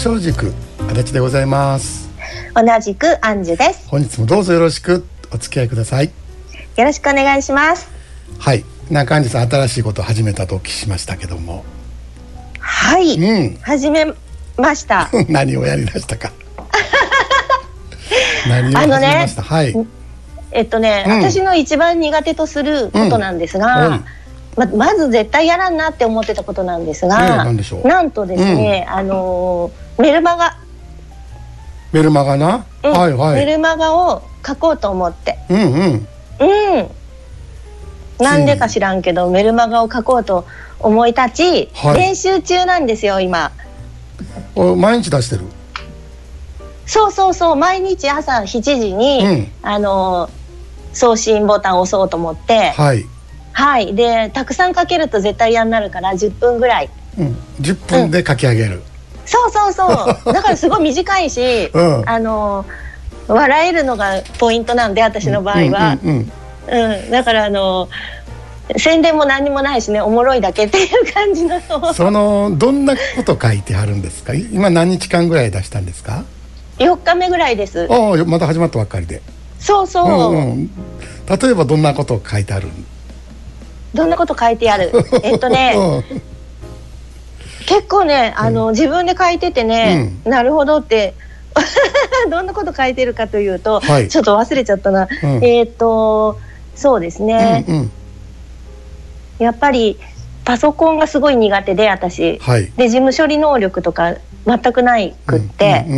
正塾足立でございます。 同じくアンジュです。 本日もどうぞよろしくお付き合いください。 よろしくお願いします。 はい、なんかアンジュさん新しいことを始めたとお聞きしましたけども。 はい、始めました何をやりだしたか何を始めました？はい、 私の一番苦手とすることなんですが、まず絶対やらんなって思ってたことなんですが、なんとですね、メルマガな、メルマガを書こうと思って、なんでか知らんけどメルマガを書こうと思い立ち、練習中なんですよ今。 毎日出してる？ そう毎日朝7時に、送信ボタンを押そうと思って、でたくさん書けると絶対嫌になるから10分ぐらい、 10分で書き上げる、 そうだからすごい短いし、笑えるのがポイントなんで私の場合は、だから宣伝も何にもないしね、おもろいだけっていう感じのどんなこと書いてあるんですか？今何日間ぐらい出したんですか ？4日目ぐらいです。 まだ始まったばっかりで。例えばどんなことを書いてある？ どんなこと書いてある結構ね、自分で書いててね、なるほどってどんなこと書いてるかというと、ちょっと忘れちゃったな、そうですね、やっぱりパソコンがすごい苦手で私、で事務処理能力とか全くないくって、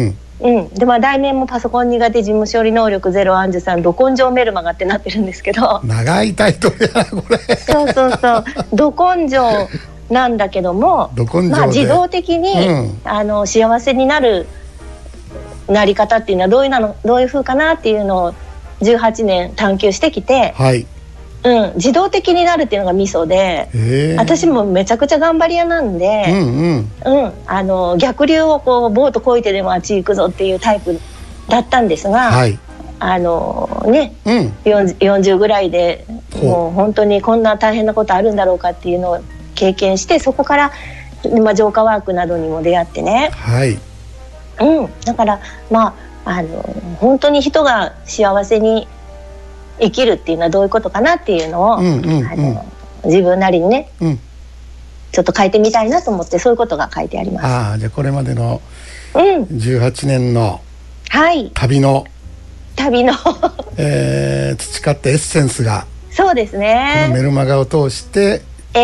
で題名もパソコン苦手事務処理能力ゼロアンジュさんど根性メルマガってなってるんですけど、 長いタイトルやなこれ。 そうど根性なんだけども、自動的に、幸せになるなり方っていうのはどういう風かなっていうのを18年探求してきて、自動的になるっていうのがミソで、私もめちゃくちゃ頑張り屋なんで、逆流をこうボートこいてでもあっち行くぞっていうタイプだったんですが、40ぐらいでもう本当にこんな大変なことあるんだろうかっていうのを経験して、そこから浄化ワークなどにも出会ってね、だから本当に人が幸せに生きるっていうのはどういうことかなっていうのを、自分なりにね、ちょっと書いてみたいなと思って、そういうことが書いてあります。 じゃあこれまでの18年の旅の培ったエッセンスが、 そうですね、 このメルマガを通して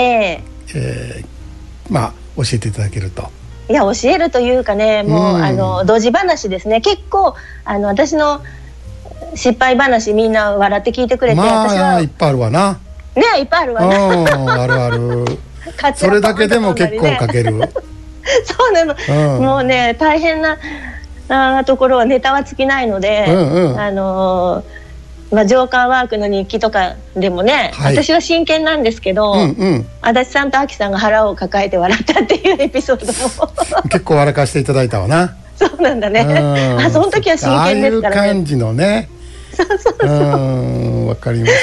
教えていただけると。 いや教えるというかね、もうドジ話ですね。結構私の失敗話みんな笑って聞いてくれて、私はいっぱいあるわな。 いっぱいあるわな。 あるそれだけでも結構書ける。 そうなの、もうね大変なところはネタは尽きないので、浄化ワークの日記とかでもね、私は真剣なんですけど、足立さんとアキさんが腹を抱えて笑ったっていうエピソードも結構笑かしていただいたわな。 そうなんだね。その時は真剣ですからね。 ああいう感じのね。わかりました。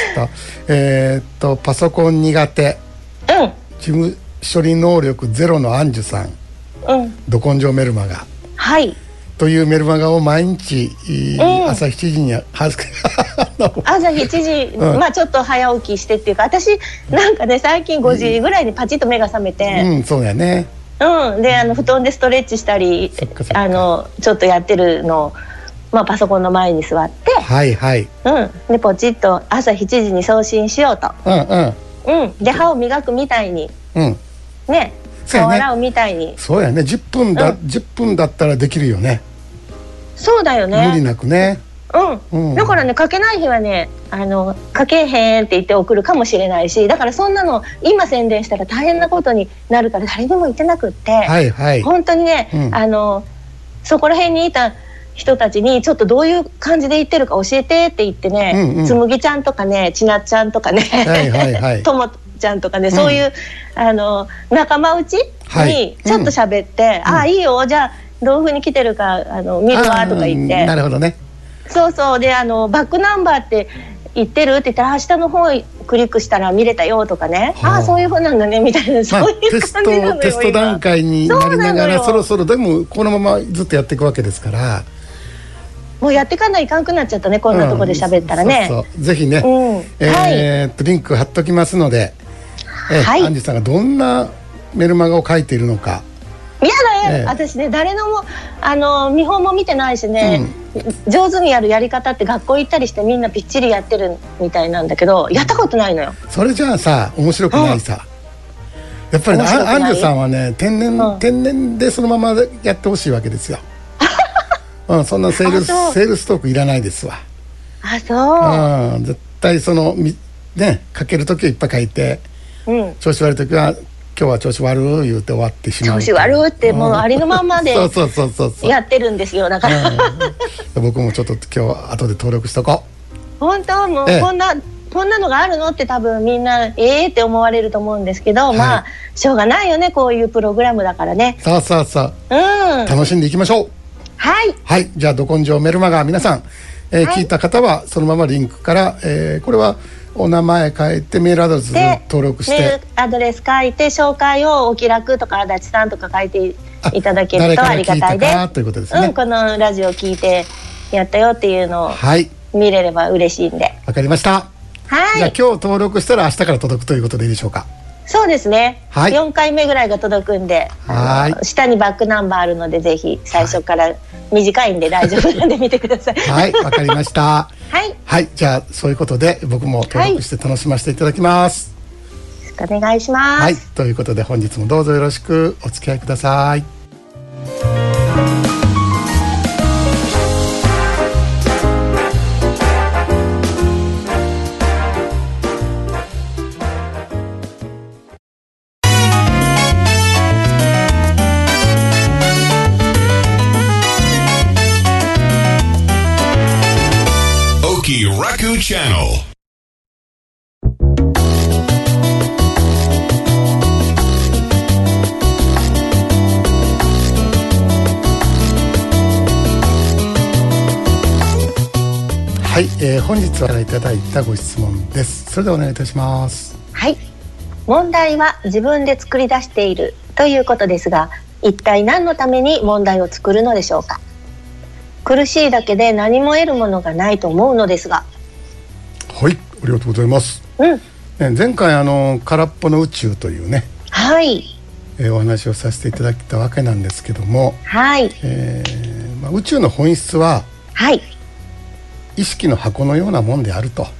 パソコン苦手、事務処理能力ゼロのアンジュさん、ど根性メルマガというメルマガを毎日、朝7時に朝7時、ちょっと早起きしてっていうか、私なんかね最近5時ぐらいにパチッと目が覚めて、 そうやね、 で布団でストレッチしたりちょっとやってるのを、パソコンの前に座って、でポチッと朝7時に送信しようと、で歯を磨くみたいに、顔洗うみたいに、 そうやね、10分だったらできるよね。 そうだよね、 無理なくね。 だからね、書けない日はね書けへんって言って送るかもしれないし、だからそんなの今宣伝したら大変なことになるから誰にも言ってなくって、本当にね、そこら辺にいた人たちにちょっとどういう感じで言ってるか教えてって言ってね、つむぎちゃんとかね、ちなっちゃんとかね、ともちゃんとかね、そういう仲間内にちょっと喋って「いいよ、じゃあどういう風に来てるか見るわ」とか言って、 なるほどね。 そうでバックナンバーって行ってるって言ったら、下の方クリックしたら見れたよとかね、ああそういう風なんだねみたいな、そういう感じなのよ。 テスト段階になりながら、そろそろでもこのままずっとやっていくわけですから、 もうやっていかないかんくなっちゃったね、こんなとこで喋ったらね。 そうぜひね、リンク貼っときますので、アンジュさんがどんなメルマガを書いているのか。 いやだよ、私ね、誰のも見本も見てないしね、上手にやるやり方って学校行ったりしてみんなぴっちりやってるみたいなんだけど、やったことないのよ。 それじゃあさ、面白くないさ。やっぱりね、アンジュさんはね、天然でそのままやってほしいわけですよ。そんなセールストークいらないですわ。 あ、そう。 絶対ね、書ける時はいっぱい書いて、調子悪い時は今日は調子悪い言うて終わってしまう。 調子悪いってもうありのままでやってるんですよ。だから僕もちょっと今日後で登録しとこう。本当もうこんなのがあるのって多分みんなって思われると思うんですけど、まあしょうがないよね、こういうプログラムだからね。 そう楽しんでいきましょう。はい、じゃあど根性メルマガ皆さん、聞いた方はそのままリンクから、これはお名前書いてメールアドレス登録して、 メールアドレス書いて紹介をお気楽とか足立さんとか書いていただけるとありがたいです。 ということですね。 このラジオ聞いてやったよっていうのを見れれば嬉しいんで。 わかりました。じゃあ今日登録したら明日から届くということでいいでしょうか。 そうですね、4回目ぐらいが届くんで、下にバックナンバーあるので、ぜひ最初から短いんで大丈夫なんで見てください。 はい、わかりました。じゃあそういうことで僕も登録して楽しませていただきます。 よろしくお願いします。 ということで本日もどうぞよろしくお付き合いください。 Raku Channel。 はい、本日はいただいたご質問です。それではお願いいたします。 はい、問題は自分で作り出しているということですが、一体何のために問題を作るのでしょうか。苦しいだけで何も得るものがないと思うのですが。 はい、ありがとうございます。前回空っぽの宇宙というね、お話をさせていただいたわけなんですけども、宇宙の本質は、意識の箱のようなもんであると。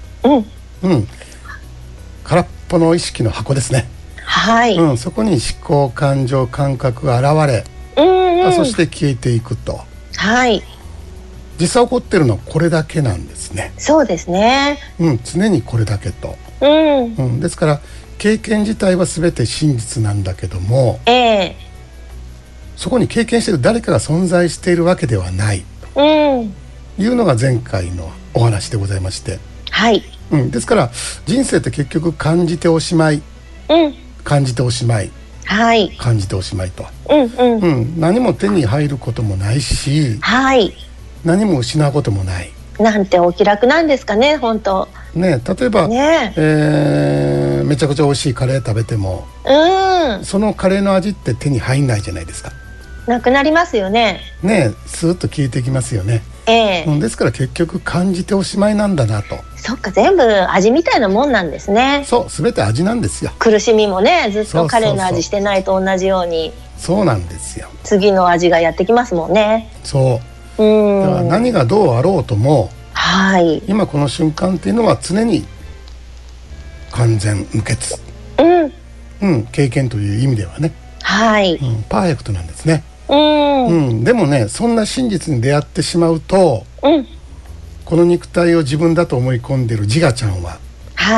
空っぽの意識の箱ですね。そこに思考、感情、感覚が現れ、そして消えていくと。実際起こってるのはこれだけなんですね。 そうですね。 常にこれだけと。ですから経験自体は全て真実なんだけども、そこに経験している誰かが存在しているわけではないというのが前回のお話でございまして、ですから人生って結局感じておしまい、感じておしまい、感じておしまいと、何も手に入ることもないし、何も失うこともない。 なんてお気楽なんですかね、本当ね。例えば、めちゃくちゃ美味しいカレー食べても、そのカレーの味って手に入んないじゃないですか。 なくなりますよね。 スーッと消えていきますよね。ですから結局感じておしまいなんだなと。 そっか、全部味みたいなもんなんですね。 そう、全て味なんですよ。 苦しみもね、ずっとカレーの味してないと同じように、 そうなんですよ。 次の味がやってきますもんね。 そう。だから何がどうあろうとも、今この瞬間っていうのは常に完全無欠、経験という意味ではね、パーフェクトなんですね。でもね、そんな真実に出会ってしまうと、この肉体を自分だと思い込んでる自我ちゃんは、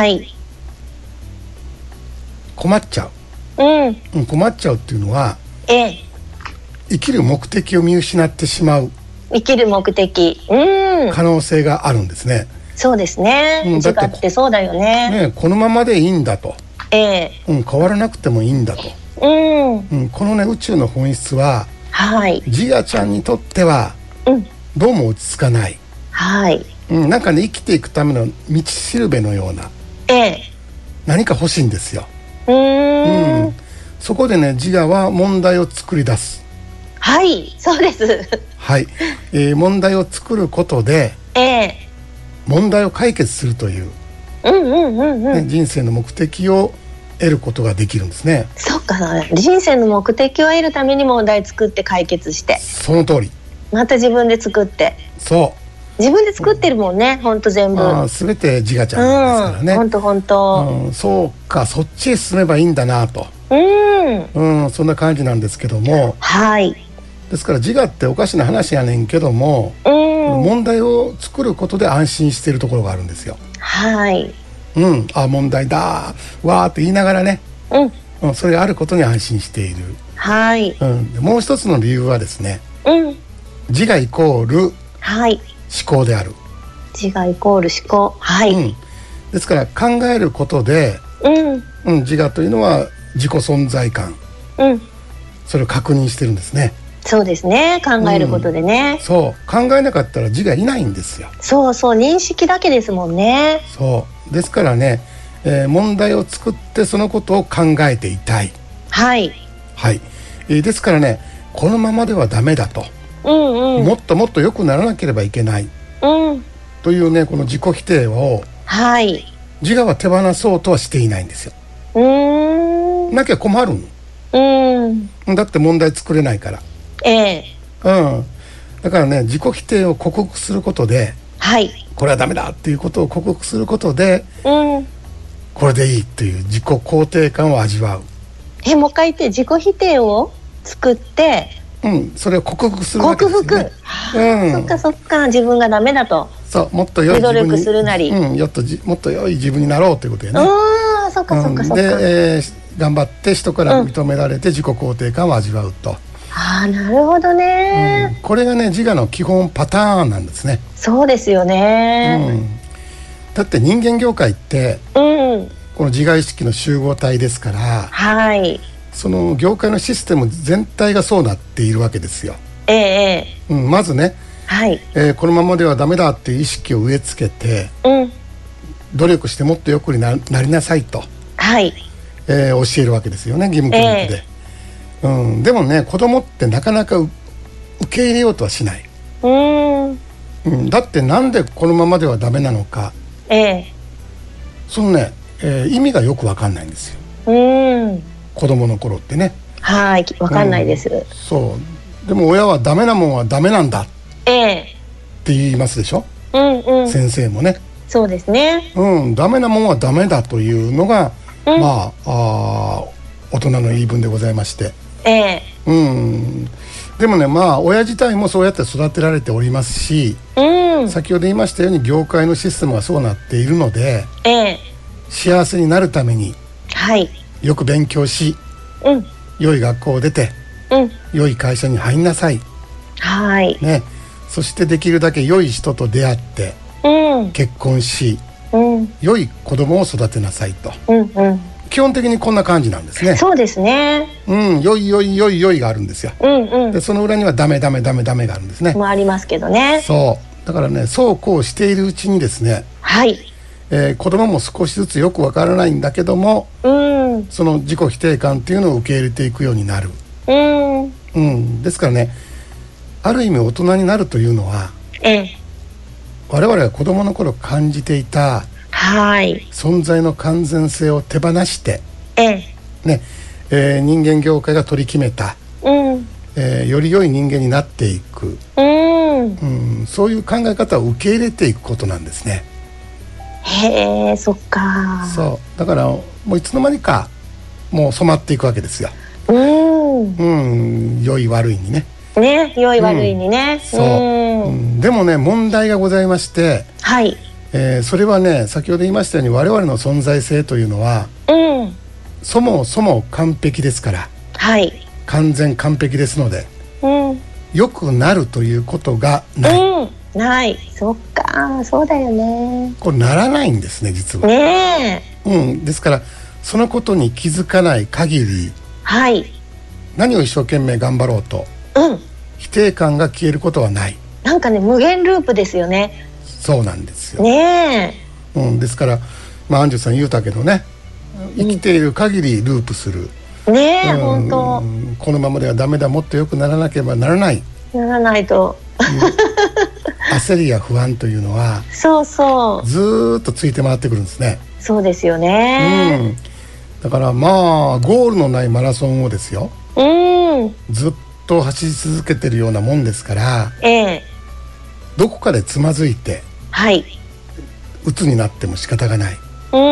困っちゃう、困っちゃうっていうのは、生きる目的を見失ってしまう、 生きる目的、 可能性があるんですね。 そうですね。自我ってそうだよね。 このままでいいんだと、変わらなくてもいいんだと、このね宇宙の本質は、自我ちゃんにとっては、どうも落ち着かない、 なんかね、生きていくための道しるべのような、何か欲しいんですよ。そこでね、自我は問題を作り出す。 はい、そうです。 はい、問題を作ることで、問題を解決するという、人生の目的を得ることができるんですね。 そっか、人生の目的を得るために問題作って解決して、 その通り。 また自分で作って、自分で作ってるもんね、ほんと全部。 全て自我ちゃんですからね。 ほんとほんと。 そうか、そっちへ進めばいいんだなと。そんな感じなんですけども。 はい。 ですから自我っておかしな話やねんけども、問題を作ることで安心しているところがあるんですよ。 はい。 問題だわーって言いながらね、それがあることに安心している。 はい。 もう一つの理由はですね、自我イコール思考である。 自我イコール思考。はい。 ですから考えることで、自我というのは自己存在感、それを確認してるんですね。 そうですね、考えることでね。 そう考えなかったら自我いないんですよ。 そうそう、認識だけですもんね。 そうですからね、問題を作ってそのことを考えていたい。はい、ですからね、このままではダメだと、もっともっと良くならなければいけない、というね、この自己否定を、自我は手放そうとはしていないんですよ。なきゃ困るの。だって問題作れないから。だからね、自己否定を克服することで、これはダメだっていうことを克服することで、これでいいっていう自己肯定感を味わう。 もう一回言って、自己否定を作って、 それを克服するわけですよね。 そっかそっか、自分がダメだと、 もっと良い自分に努力するなり、 もっと良い自分になろうということでね。 そっかそっかそっか。 で、頑張って人から認められて自己肯定感を味わうと。 なるほどね、 これがね、自我の基本パターンなんですね。 そうですよね、 だって人間業界って、この自我意識の集合体ですから、その業界のシステム全体がそうなっているわけですよ。まずね、このままではダメだっていう意識を植え付けて、努力してもっと良くなりなさいと、教えるわけですよね、義務教育で。でもね、子供ってなかなか受け入れようとはしない。だってなんでこのままではダメなのか、そのね、意味がよく分かんないんですよ、子供の頃ってね。 分かんないです、 でも親はダメなもんはダメなんだって言いますでしょ、先生もね。そうですね、ダメなもんはダメだというのが、まあ大人の言い分でございまして、でもね、親自体もそうやって育てられておりますし、先ほど言いましたように業界のシステムがそうなっているので、幸せになるために、よく勉強し、良い学校を出て、良い会社に入んなさい、そしてできるだけ良い人と出会って、結婚し、良い子供を育てなさいと、基本的にこんな感じなんですね。 そうですね。 良い良い良い良いがあるんですよ。でその裏にはダメダメダメダメがあるんですね。 もありますけどね。 だからね、そうこうしているうちにですね、子供も少しずつよくわからないんだけども、その自己否定感っていうのを受け入れていくようになる。ですからね、ある意味大人になるというのは、我々が子供の頃感じていた存在の完全性を手放して、人間業界が取り決めた、より良い人間になっていく、そういう考え方を受け入れていくことなんですね。 そっか。 だからもういつの間にかもう染まっていくわけですよ。良い悪いにね。 良い悪いにね。 でもね、問題がございまして、それはね、先ほど言いましたように我々の存在性というのは、そもそも完璧ですから、完全完璧ですので、良くなるということがない。そっか、そうだよね。これならないんですね、実は。ですからそのことに気づかない限り、何を一生懸命頑張ろうと、否定感が消えることはない。 なんかね、無限ループですよね。 そうなんですよねえ、ですから、アンジュさん言うたけどね、生きている限りループする、 ねえ、本当このままではダメだ、もっと良くならなければならないと焦りや不安というのはそうずっとついて回ってくるんですね。 そうですよね、 だからゴールのないマラソンをですよ、ずっと走り続けてるようなもんですから、どこかでつまずいて、鬱になっても仕方がない、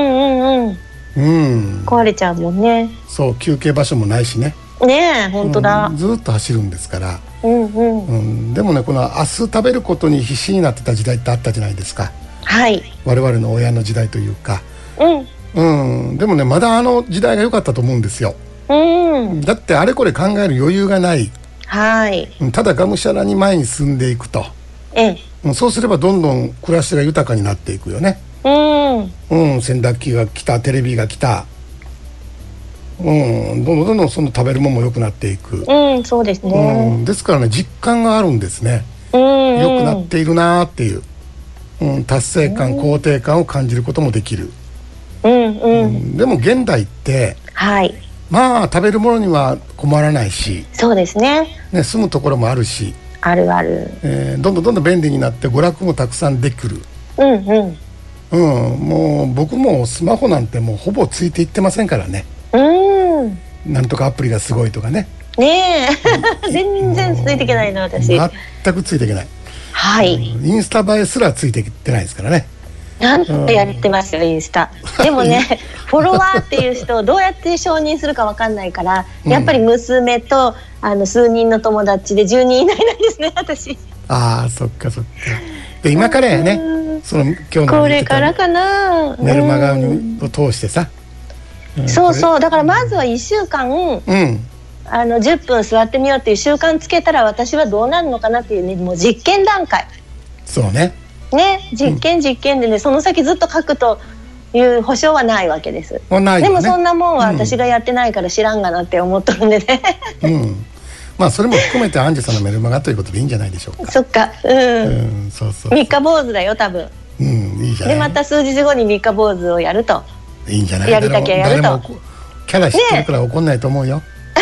壊れちゃうもんね。 そう、休憩場所もないしね。 ねえ、本当だ、 ずっと走るんですから、でもね、この明日食べることに必死になってた時代ってあったじゃないですか。我々の親の時代というか、でもね、まだあの時代が良かったと思うんですよ。だってあれこれ考える余裕がない、ただがむしゃらに前に進んでいくと、そうすればどんどん暮らしが豊かになっていくよね。洗濯機が来た、テレビが来た、どんどんその食べるものも良くなっていく、 そうですね、 ですからね、実感があるんですね。良くなっているなっていう、達成感、肯定感を感じることもできる。でも現代って、食べるものには困らないし、 そうですね、 住むところもあるし、 あるある、 どんどん便利になって娯楽もたくさんできる。もう僕もスマホなんてもうほぼついていってませんからね。なんとかアプリがすごいとかね。 全然ついていけないの、私。 全くついていけない。インスタ映えすらついていってないですからね。 なんとやってますよ、インスタ。でもね、フォロワーっていう人をどうやって承認するか分かんないから、やっぱり娘と数人の友達で10人以内なんですね、私。 そっかそっか。で、今からやね、その今日のこれからかな、 メルマガを通してさ、 そうだからまずは1週間、10分座ってみようっていう習慣つけたら、私はどうなるのかなっていうね、もう実験段階。 そうね、 実験でね、その先ずっと書くという保証はないわけです。 でもそんなもんは私がやってないから知らんがなって思っとるんでね。 それも含めてアンジュさんのメルマガということでいいんじゃないでしょうか。 そっか、 そう三日坊主だよ多分。 いいじゃない。 でまた数日後に三日坊主をやるといいんじゃない。 やりたきゃやると。 誰もキャラ知ってるから怒んないと思うよ。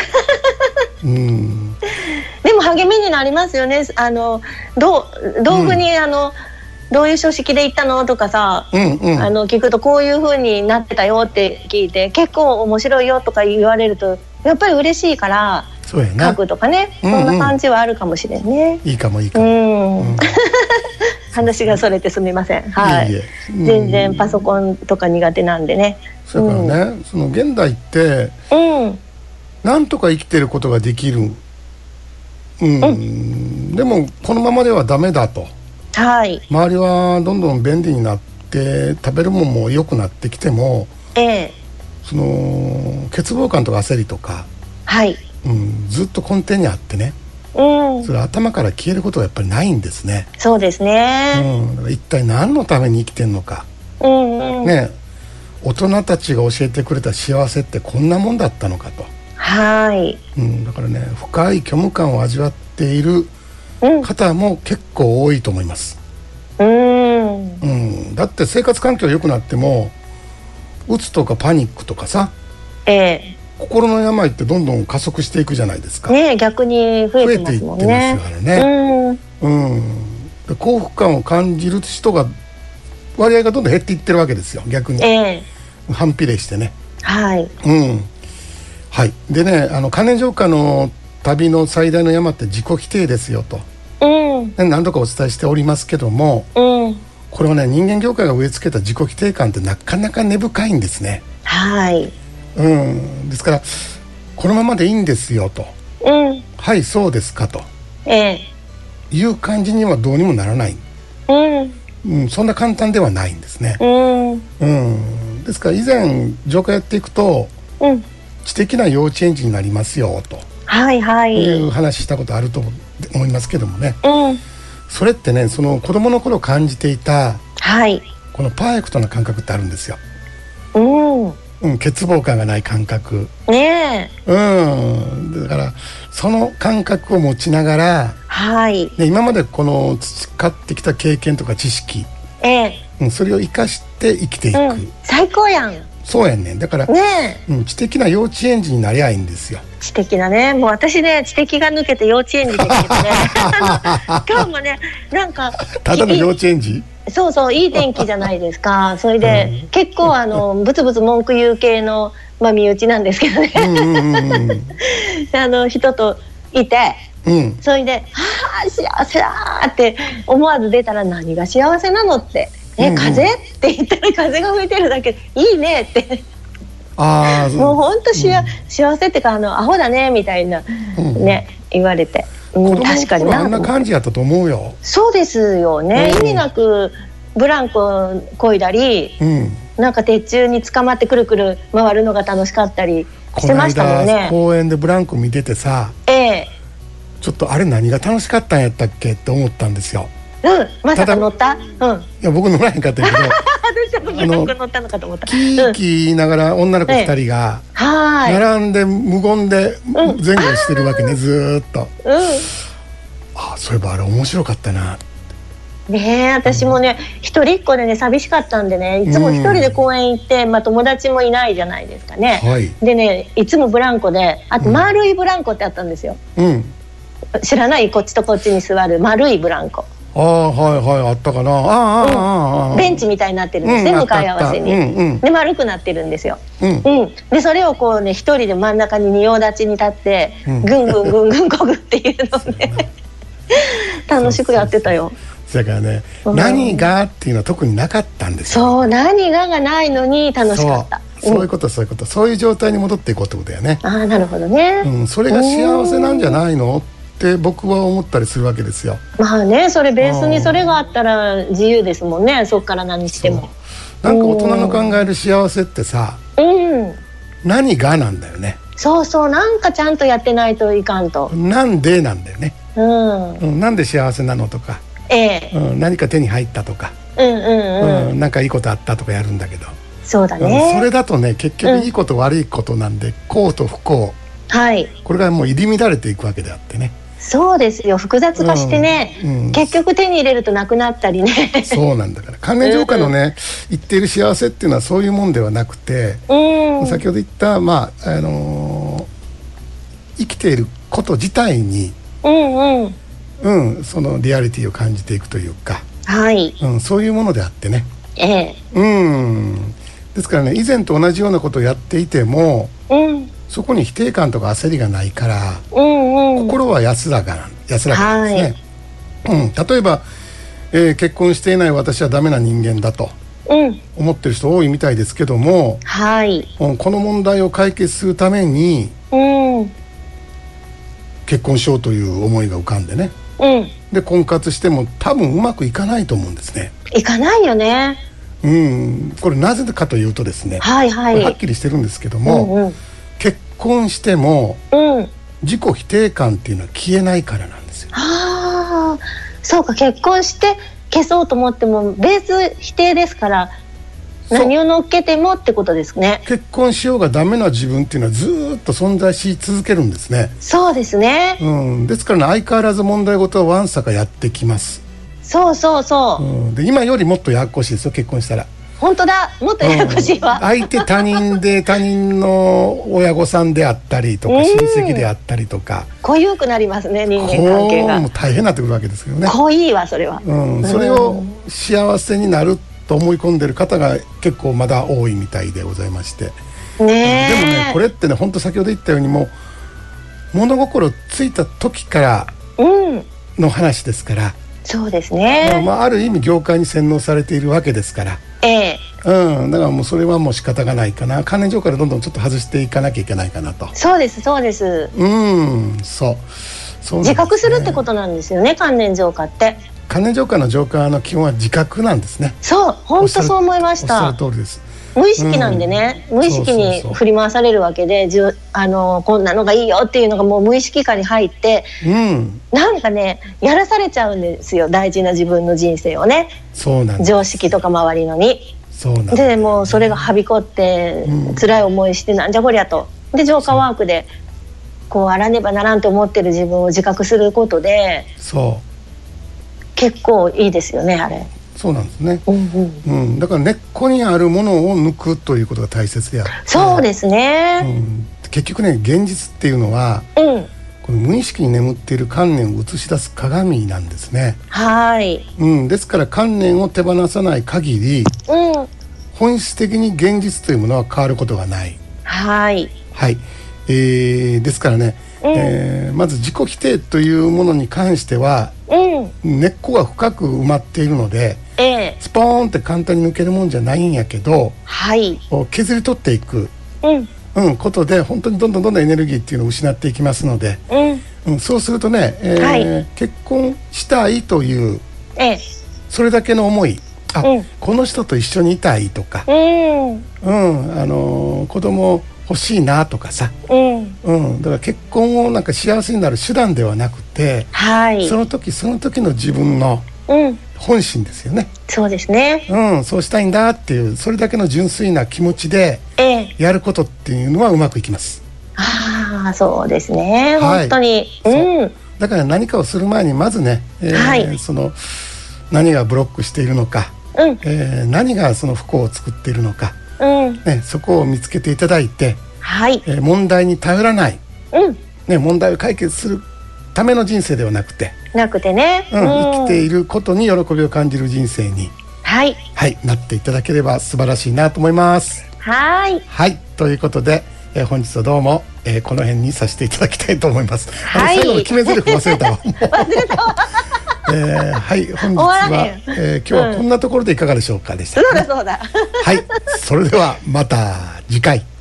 でも励みになりますよね。どういうふうにどういう書式で行ったのとかさ、聞くとこういう風になってたよって聞いて、結構面白いよとか言われるとやっぱり嬉しいから、書くとかね、そんな感じはあるかもしれんね。 いいかも。 話がそれてすみません。全然パソコンとか苦手なんでね。 それからね、その現代ってなんとか生きてることができる、でもこのままではダメだと、周りはどんどん便利になって食べるものも良くなってきても、その欠乏感とか焦りとか、ずっと根底にあってね、それ頭から消えることがやっぱりないんですね。 そうですね、 一体何のために生きてんのか、ね、大人たちが教えてくれた幸せってこんなもんだったのかと、だからね、深い虚無感を味わっている方も結構多いと思います。だって生活環境良くなってもうつとかパニックとかさ、心の病ってどんどん加速していくじゃないですか。 逆に増えてますもんね。 幸福感を感じる人が割合がどんどん減っていってるわけですよ、逆に。反比例してね。でね、関連浄化の旅の最大の山って自己否定ですよと、何度かお伝えしておりますけども、これはね、人間業界が植え付けた自己否定感ってなかなか根深いんですね。ですからこのままでいいんですよと、はいそうですかと、いう感じにはどうにもならない、そんな簡単ではないんですね。ですから以前浄化やっていくと、知的な幼稚園児になりますよと、いう話したことあると思いますけどもね、それってね、その子供の頃感じていた、このパーフェクトな感覚ってあるんですよ。欠乏感がない感覚、だからその感覚を持ちながら、今までこの培ってきた経験とか知識、 それを生かして生きていく、 最高やん。 そうやねん。だから、知的な幼稚園児になりゃいいんですよ。 知的なね。もう私ね、知的が抜けて幼稚園児ですけどね今日もね、なんかただの幼稚園児。 そうそう、いい天気じゃないですか。それで、結構ブツブツ文句言う系の、身内なんですけどね人といて、それで「幸せだ!」って思わず出たら「何が幸せなの?」って「風?」って言ったら「風が吹いてるだけでいいね」ってもうほんと幸せってかアホだねみたいなね言われて、 確かにあんな感じやったと思うよ。 そうですよね。意味なくブランコ漕いだり、なんか鉄柱に捕まってくるくる回るのが楽しかったりしてましたもんね。 この間公園でブランコ見ててさ、ちょっとあれ何が楽しかったんやったっけって思ったんですよ。 まさか乗った？いや僕乗らへんかったけど私はブランコ乗ったのかと思った。 キーキー言いながら女の子2人が並んで無言で前後してるわけね、ずーっと。そういえばあれ面白かったなね。私もね、一人っ子でね寂しかったんでね、いつも一人で公園行って、友達もいないじゃないですかね、でね、いつもブランコで、あと丸いブランコってあったんですよ、知らない？こっちとこっちに座る丸いブランコ。 あったかな。 ベンチみたいになってるんですね、向かい合わせに。で丸くなってるんですよ。でそれをこうね、一人で真ん中に仁王立ちに立ってぐんぐんぐんぐんこぐっていうのをね楽しくやってたよ。 だからね、何がっていうのは特になかったんですよ。 そう、何がないのに楽しかった。 そういうこと、そういう状態に戻っていこうってことだよね。 なるほどね。 それが幸せなんじゃないのって僕は思ったりするわけですよ。 それベースにそれがあったら自由ですもんね。そっから何しても。 なんか大人の考える幸せってさ、何がなんだよね。 そうそう、なんかちゃんとやってないといかんと。 なんでなんだよね。なんで幸せなのとか、何か手に入ったとか、なんかいいことあったとかやるんだけど、 そうだね。 それだとね、結局いいこと悪いことなんで、幸と不幸、これがもう入り乱れていくわけであってね。 そうですよ、複雑化してね、結局手に入れるとなくなったりねそうなんだから、関連浄化のね、言っている幸せっていうのはそういうもんではなくて、先ほど言った生きていること自体にそのリアリティを感じていくというか、そういうものであってね。ですからね、以前と同じようなことをやっていても、そこに否定感とか焦りがないから、心は安らかなんですね。例えば、結婚していない私はダメな人間だと思ってる人多いみたいですけども、この問題を解決するために結婚しようという思いが浮かんでね、で婚活しても多分うまくいかないと思うんですね。 いかないよね。 これなぜかというとですね、はっきりしてるんですけども、結婚しても自己否定感っていうのは消えないからなんですよ。 そうか、結婚して消そうと思ってもベース否定ですから、何を乗っけてもってことですね。 結婚しようがダメな自分っていうのはずっと存在し続けるんですね。 そうですね。 ですからね、相変わらず問題事はわんさかやってきます。 そうで今よりもっとややこしいですよ、結婚したら。 本当だ、もっとややこしいわ。 相手他人で他人の親御さんであったりとか、親戚であったりとか、 濃ゆくなりますね、人間関係が。 もう大変になってくるわけですけどね。 濃いわ、それは。 それを幸せになると思い込んでる方が結構まだ多いみたいでございまして、でもね、これってね、本当先ほど言ったように、もう物心ついた時からの話ですから。 そうですね。 ある意味業界に洗脳されているわけですから、だからもうそれはもう仕方がないかな。関連浄化でどんどんちょっと外していかなきゃいけないかなと。 そうです。そう自覚するってことなんですよね、関連浄化って。 関連浄化の浄化の基本は自覚なんですね。 そう、本当そう思いました。 おっしゃる通りです。 無意識なんでね、無意識に振り回されるわけで、こんなのがいいよっていうのがもう無意識化に入って、なんかね、やらされちゃうんですよ、大事な自分の人生をね。 そうなんです。 常識とか周りのに。でもうそれがはびこって、辛い思いして、なんじゃこりゃと。で浄化ワークでこうあらねばならんと思ってる自分を自覚することで、結構いいですよね、あれ。 そうなんですね、だから根っこにあるものを抜くということが大切である。 そうですね、 結局ね、現実っていうのは、この無意識に眠っている観念を映し出す鏡なんですね。 はい、 ですから観念を手放さない限り、本質的に現実というものは変わることがない。 はい、 はい、ですからね、まず自己否定というものに関しては、根っこが深く埋まっているので、スポーンって簡単に抜けるもんじゃないんやけど、 はい、 削り取っていく、ことで本当にどんどんエネルギーっていうのを失っていきますので、そうするとね、結婚したいという、それだけの思い、この人と一緒にいたいとか、子供欲しいなとかさ、だから結婚をなんか幸せになる手段ではなくて、その時その時の自分の本心ですよね。 そうですね、 そうしたいんだっていう、それだけの純粋な気持ちでやることっていうのはうまくいきます。 そうですね、本当に、 だから何かをする前にまずね、その何がブロックしているのか、何がその不幸を作っているのか、そこを見つけていただいて、問題に頼らない、問題を解決するための人生ではなくてね、 生きていることに喜びを感じる人生に、なっていただければ素晴らしいなと思います。ということで、本日はどうも、この辺にさせていただきたいと思います。最後の決め台詞忘れたわ。本日は、今日はこんなところでいかがでしょうかでした、 そうだそれではまた次回。